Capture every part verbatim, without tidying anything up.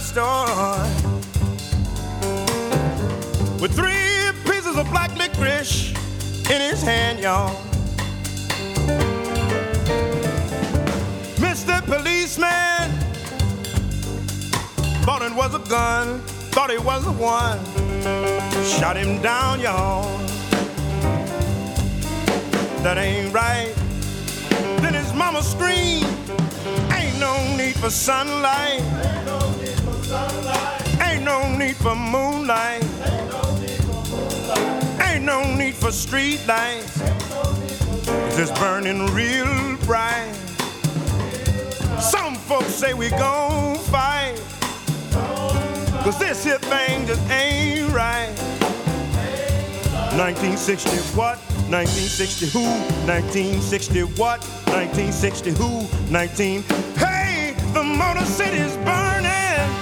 store with three pieces of black licorice in his hand, y'all. Mister Policeman thought it was a gun, thought it was the one, shot him down, y'all. That ain't right. Then his mama screamed, ain't no need for sunlight, ain't no need for sunlight, ain't no need for moonlight, ain't no need for, moonlight. Ain't no need for street lights, cause it's burning real bright. Some folks say we gon' fight, cause this here thing just ain't right. nineteen sixty what? nineteen sixty who? nineteen sixty what? nineteen sixty who? nineteen Hey, the Motor City's burning.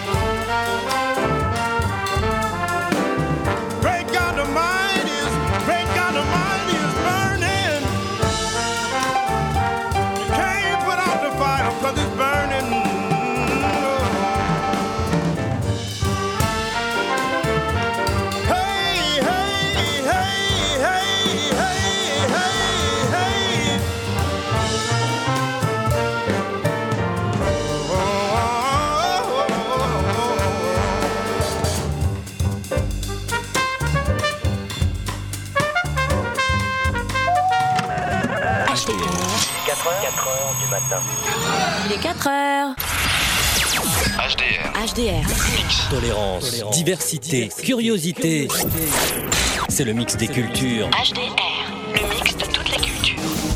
Great God Almighty is, great God Almighty is burning. You can't put out the fire cause it's burning. quatre heures du matin. Il est quatre heures. H D R. H D R. Tolérance, Tolérance, diversité, diversité, curiosité. C'est le mix des cultures. H D R, le mix de toutes les cultures.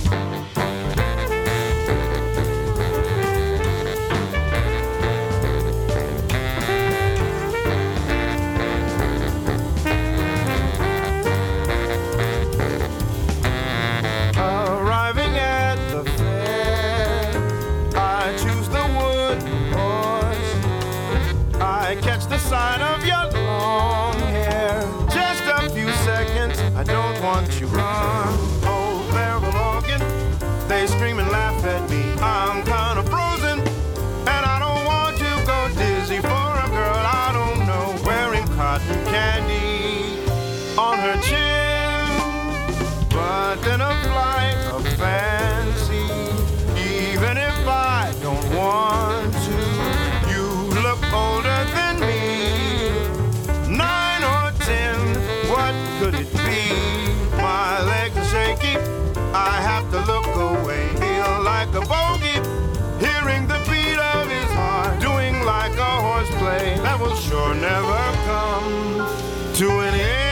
Side of your long hair, just a few seconds, I don't want you run. Old barrel organ, they scream and laugh at me. I'm kinda frozen, and I don't want to go dizzy for a girl I don't know, wearing cotton candy on her chin. But then a flight of fancy, even if I don't want to, you look older than me. What could it be? My legs are shaky, I have to look away. Feel like a bogey, hearing the beat of his heart, doing like a horseplay that will sure never come to an end.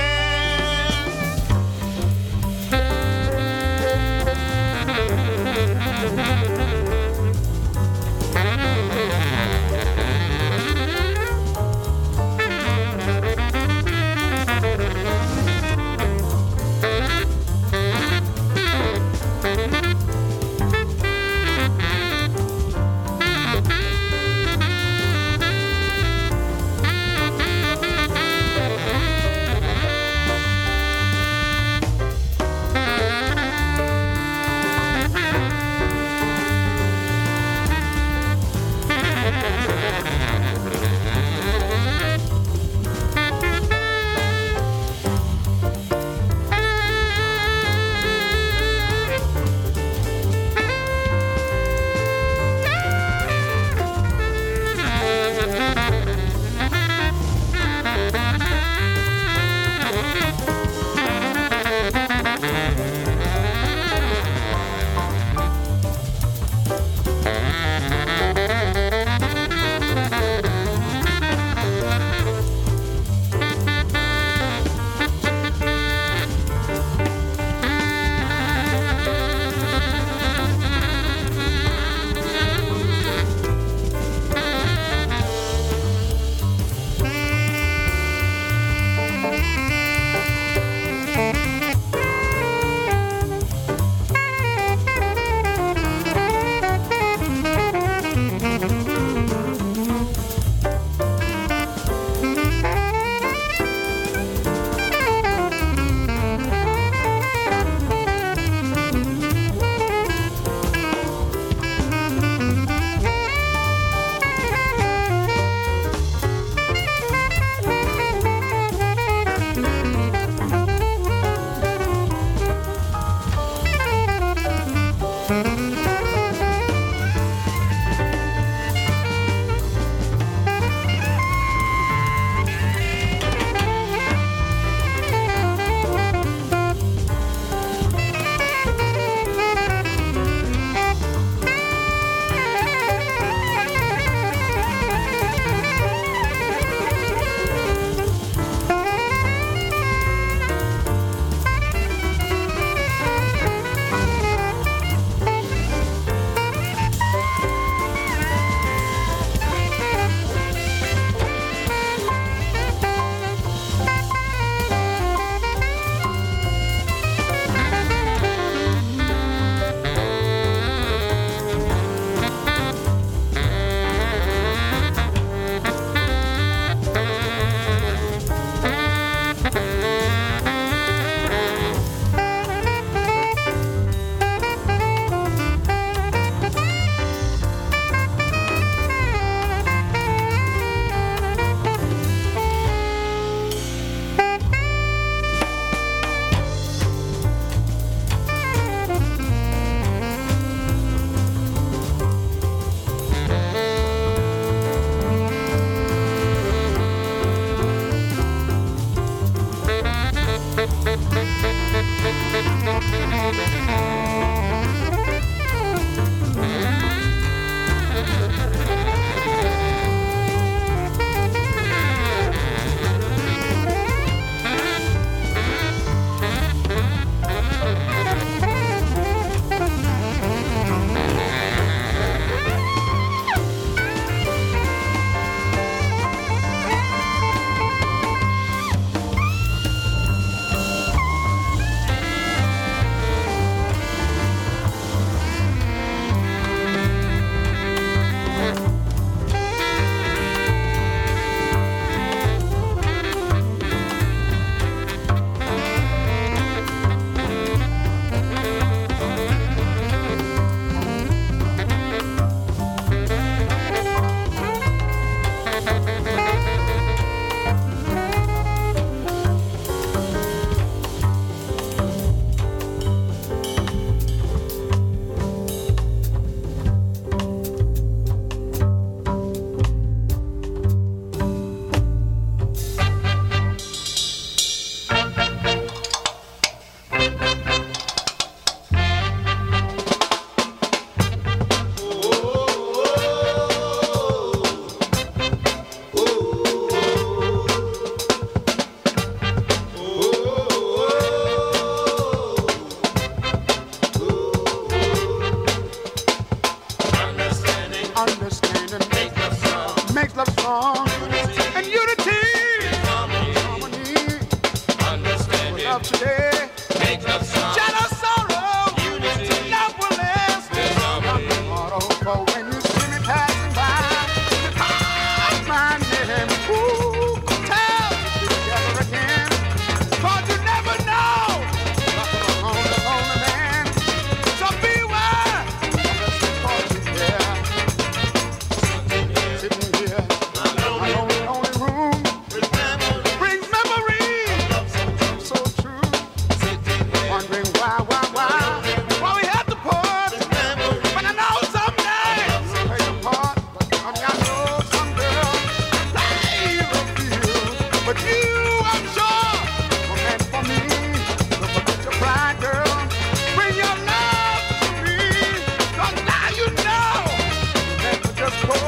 But you, I'm sure, were meant for me. Don't forget your pride, girl. Bring your love to me. 'Cause now you know you're meant to just go.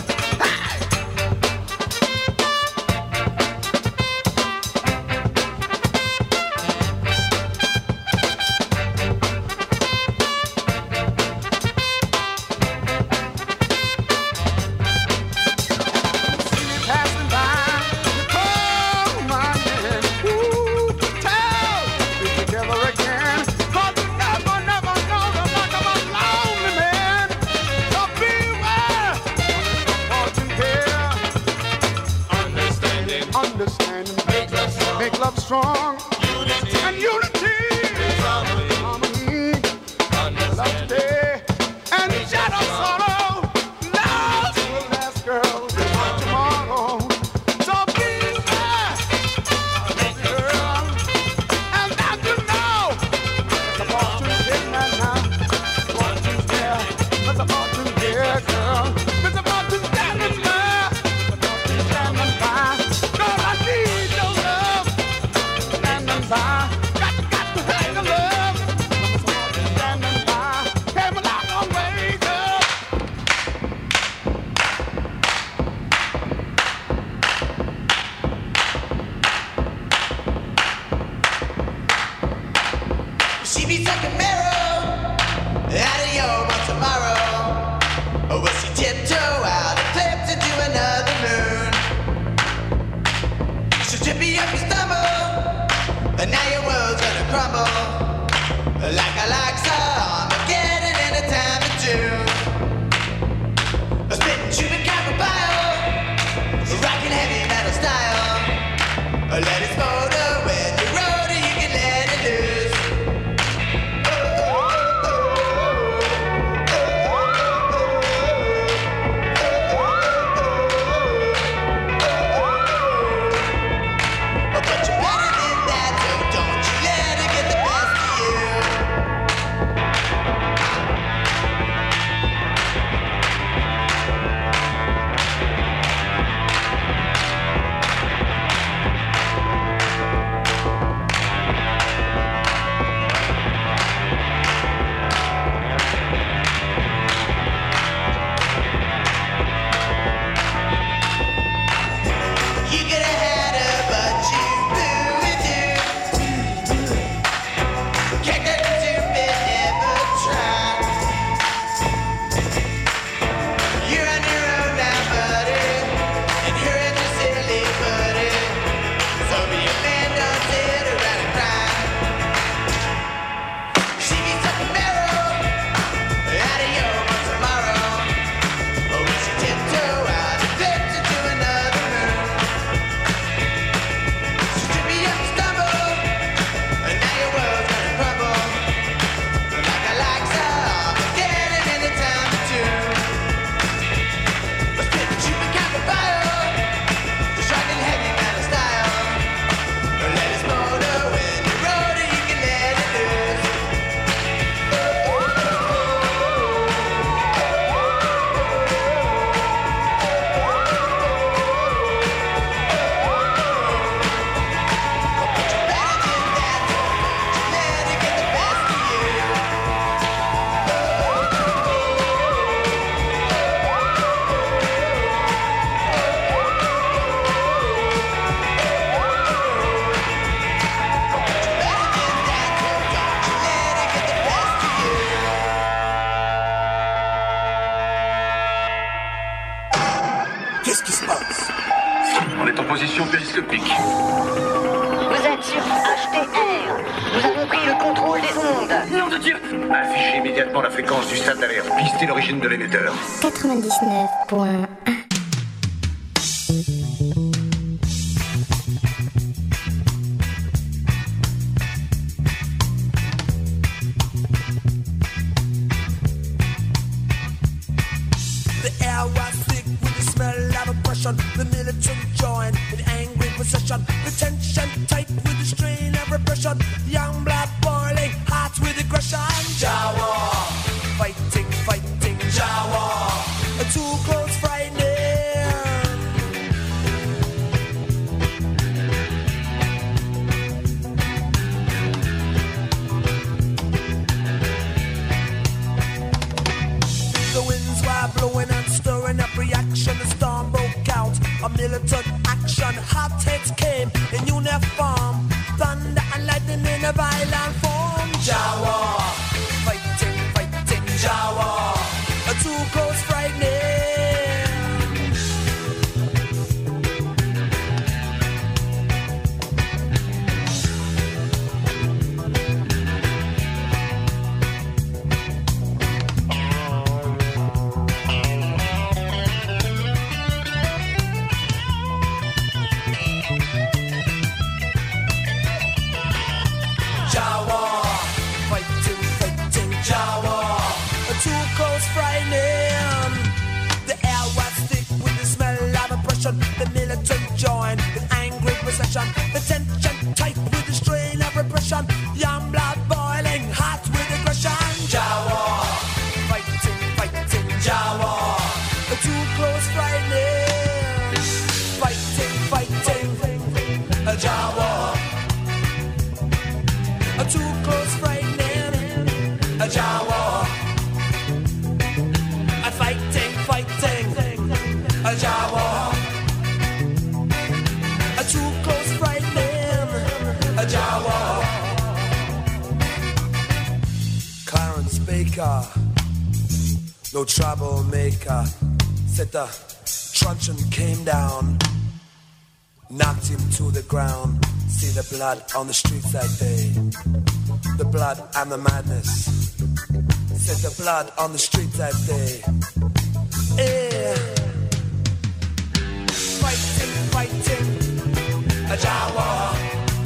Make love strong, unity and unity, harmony, love today and shadow sorrow. Love will last, girl, not tomorrow. So be there, girl, and that you know it's about to get now. About to there, it's about to there, girl. It's about to stand in there, it's about to stand and by. Girl, I need your love. By. Got, got to have the love. Standing by. Came a long, long way, girl. She be taking marrow out of your one tomorrow. Or will she tiptoe out and flip into another moon? She'll trip you up your stumble. And now your world's gonna crumble like a Alexa Armageddon in a time of June. A spitting Cuban copper bile, rocking heavy metal style. Let it smolder when you roll it, you can let it loose. Oh, oh, oh, oh, oh, but you're better than that. Don't you let it get the best of you. You could have had her, but you blew it too. Can't get stupid, never try. You're on your own now, buddy, and her is a silly buddy. So be a man, don't sit around and cry. She be sucking marrow out of your one tomorrow. Or will she tiptoe out and flip into another moon? She trip me up and stumble, and now your world's gonna crumble like a Alexa Armageddon in a time of June. A spitting Cuban copper bile, just rocking heavy metal style. Let it smolder when you roll it, you can let it loose. Oh, oh, oh, but you're better than that. Don't you let it get the best of you. Qu'est-ce qui se passe? On est en position périscopique. Vous êtes sur H T R. Nous avons pris le contrôle des ondes. Nom de Dieu! Affichez immédiatement la fréquence du stade d'alerte. Pistez l'origine de l'émetteur. quatre-vingt-dix-neuf point un. The air was thick with the smell of oppression. The military joined in angry procession. The tension tight with the strain of repression. Young blood boiling, hearts with aggression. Jawa, fighting, fighting, Jawa. Too close, frightening. bullets came in uniform, thunder and lightning in a violent form. Jawa, fighting, fighting, Jawa, too close, frightening. The militant join with angry procession. The tension tight with the strain of repression. Young blood boiling hot with aggression. Jawa, fighting, fighting, Jawa. Too close, frightening. Fighting, fighting, Jawa. Too close, frightening, Jawa. Fighting, fighting, Jawa. Too close, frightening, a Jawa. Clarence Baker, no troublemaker. Said the truncheon came down, knocked him to the ground. See the blood on the streets that day, the blood and the madness. Said the blood on the streets that day. Yeah. Fighting, fighting, a Jawa.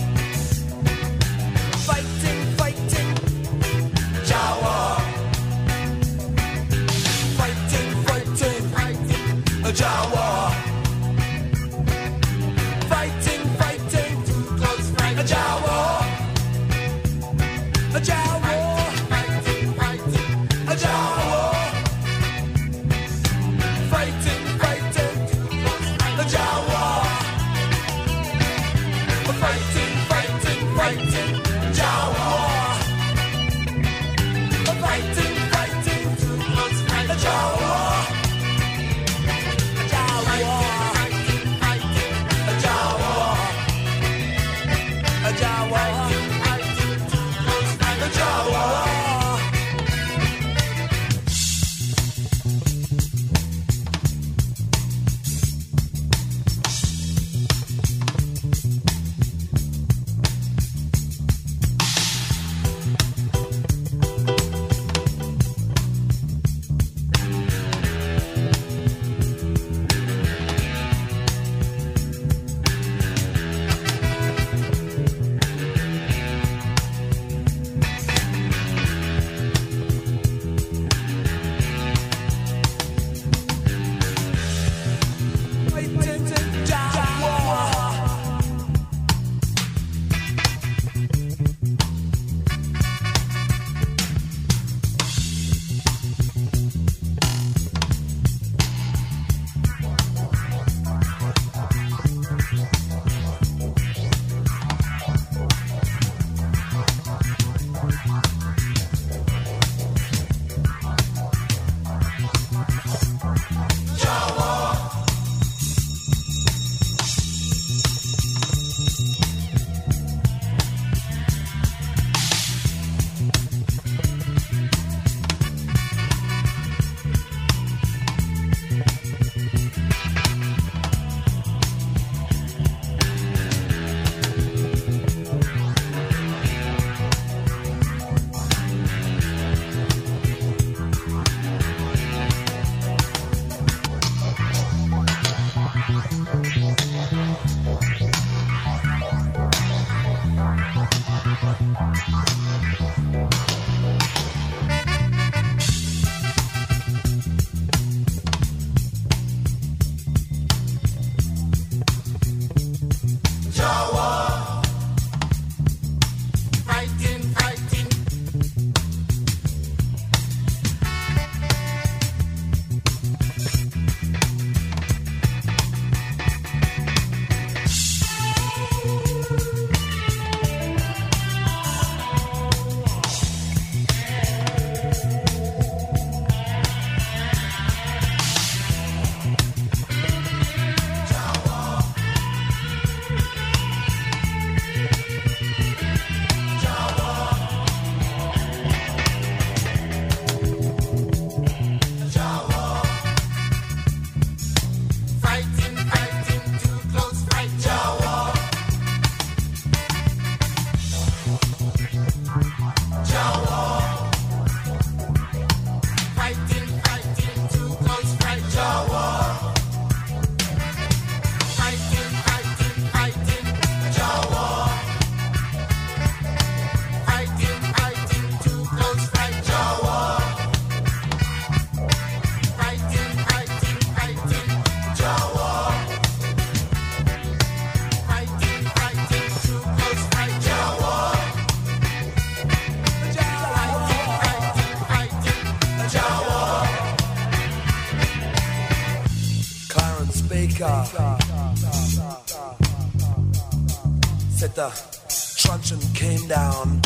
Fighting, fighting, Jawa. Fighting, fighting, a Jawa. Fighting, fighting, a Jawa. A Jawa. Fighting, fighting, a Jawa. Fighting, fighting, a Jawa. Fighting, fighting, fighting, Jawa. Fighting, fighting, a Jawa. A Jawa. A Jawa. A Jawa. A Jawa. Jamaica. Said the truncheon came down.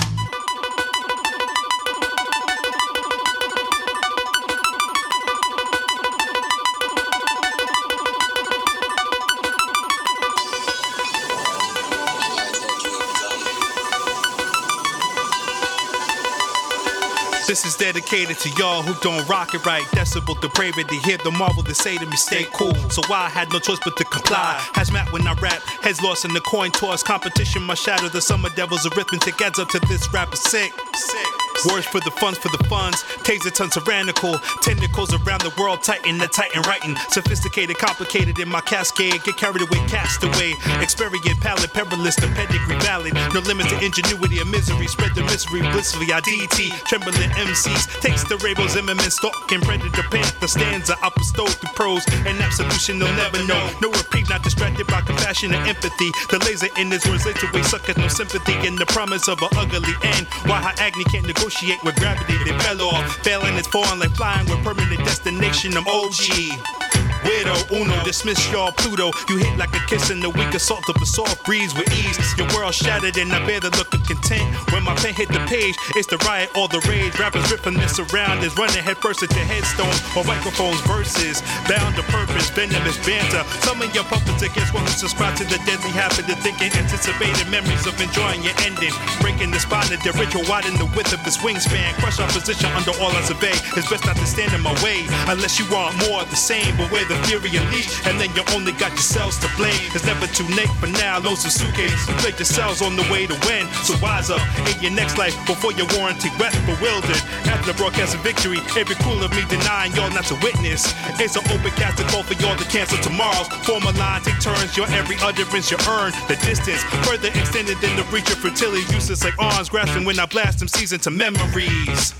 This is dedicated to y'all who don't rock it right. Decibel depravity, hear the marvel they say to me, stay cool. So I had no choice but to comply. Hazmat when I rap, heads lost in the coin toss. Competition must shatter the summer devil's arithmetic. Adds up to this rap is sick. Sick. Words for the funds, for the funds. Taser ton tyrannical. Tentacles around the world, tighten the titan writing. Sophisticated, complicated in my cascade. Get carried away, cast away. Experience palette, perilous, the pedigree valid. No limits to ingenuity or misery. Spread the misery blissfully. I D T, trembling M Cs. Takes the Rebel Zimmerman, stalking predator panther stanza. I bestow through prose and absolution they'll never know. No reprieve, not distracted by compassion and empathy. The laser in his words later way sucketh no sympathy in the promise of an ugly end. Why her Agni can't negotiate with gravity, they fell off. Failing is falling like flying with permanent destination. I'm O G. Weirdo, Uno, dismiss y'all Pluto. You hit like a kiss in the weak assault of a soft breeze with ease. Your world shattered and I bear the look of content. When my pen hit the page, it's the riot or the rage. Rappers rip from this around is running head first into headstones or microphones verses. Bound to purpose, venomous banter. Some of your puppets against one who subscribe to the deadly habit of thinking, anticipated memories of enjoying your ending. Breaking the spine of the ritual, widen the width of his wingspan. Crush opposition under all I survey. It's best not to stand in my way unless you want more of the same. But where the fury unleashed, and then you only got yourselves to blame. It's never too late for now. Loads of suitcase, you played yourselves on the way to win. So wise up in your next life before your warranty wet bewildered. After the broadcast of victory, every cool of me denying y'all not to witness. It's an open cast to call for y'all to cancel tomorrows. Form a line, take turns, your every utterance you earn. The distance further extended than the reach of fertility, useless like arms grasping when I blast them seas into memories.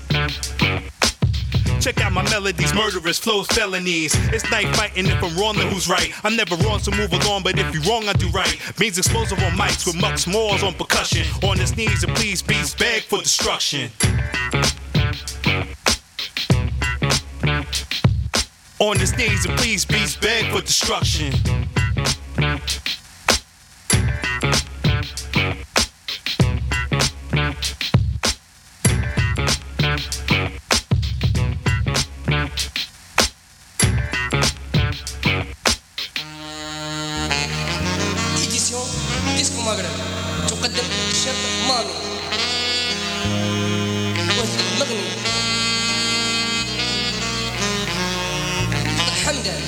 Check out my melodies, murderous flows, felonies. It's night fighting if I'm wrong, then who's right? I'm never wrong, so move along, but if you're wrong, I do right. Means explosive on mics with mucks, mores on percussion. On his knees and please beats, beg for destruction. On his knees and please beats, beg for destruction. تقدم الشاب مامي والمغني حمدان.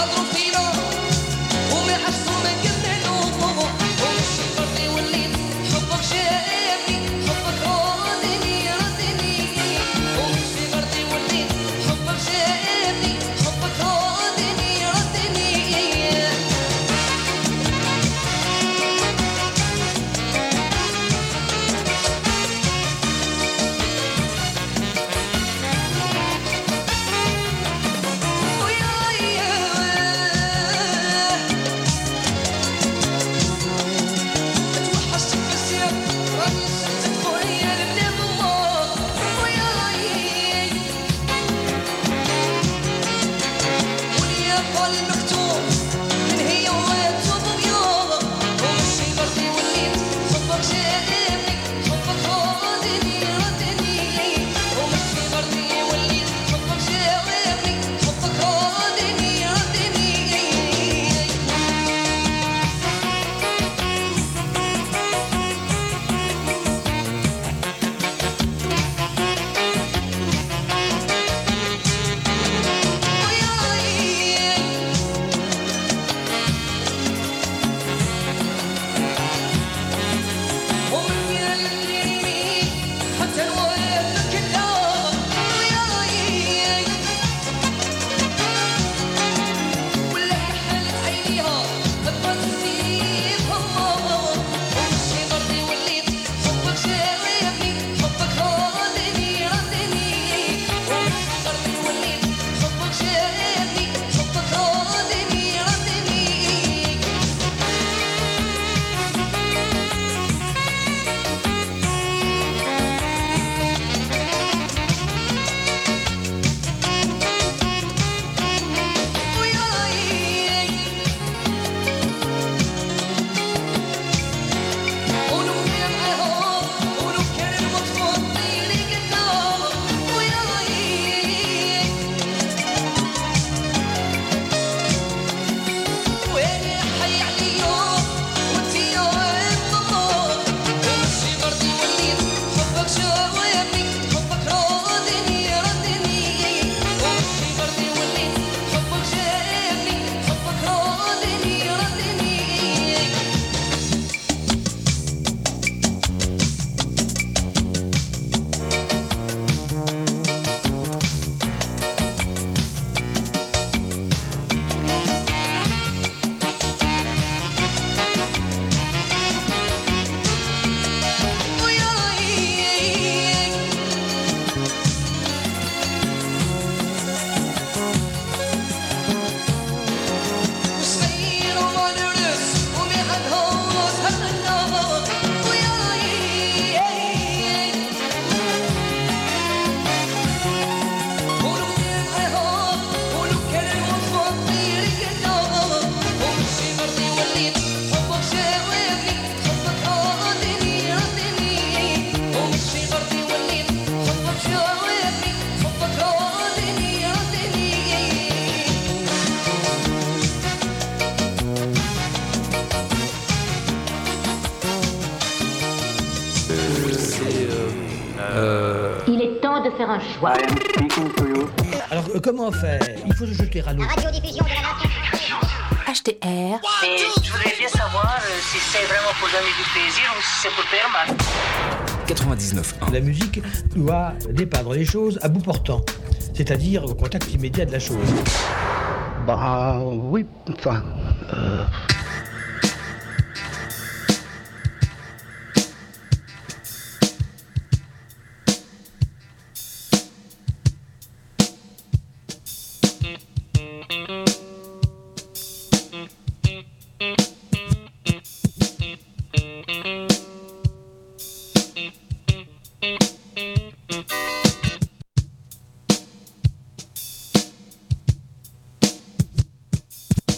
يحضروا فينا وما يحسوا ما كملوا ومشي برضي وليت حبك شافني حبك راضيني راضيني ومشي برضي وليت حبك شافني حبك راضيني راضيني Il est temps de faire un choix. Alors, euh, comment faire? Il faut se jeter à l'eau. Radiodiffusion de la nation. H T R. Mais je voudrais bien savoir euh, si c'est vraiment pour donner du plaisir ou si c'est pour faire mal. quatre-vingt-dix-neuf un. La musique doit dépeindre les choses à bout portant, c'est-à-dire au contact immédiat de la chose. Bah oui, enfin... Euh...